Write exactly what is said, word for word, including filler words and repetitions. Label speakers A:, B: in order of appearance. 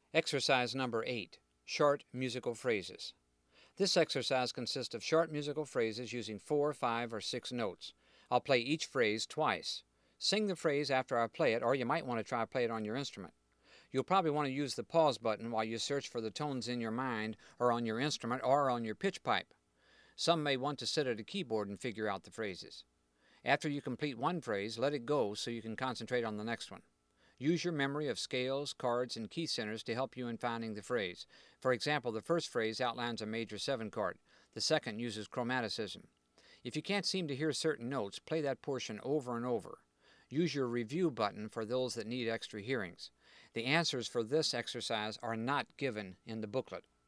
A: Exercise number eight, short musical phrases. This exercise consists of short musical phrases using four, five, or six notes. I'll play each phrase twice. Sing the phrase after I play it, or you might want to try to play it on your instrument. You'll probably want to use the pause button while you search for the tones in your mind, or on your instrument, or on your pitch pipe. Some may want to sit at a keyboard and figure out the phrases. After you complete one phrase, let it go so you can concentrate on the next one. Use your memory of scales, chords, and key centers to help you in finding the phrase. For example, the first phrase outlines a major seven chord. The second uses chromaticism. If you can't seem to hear certain notes, play that portion over and over. Use your review button for those that need extra hearings. The answers for this exercise are not given in the booklet.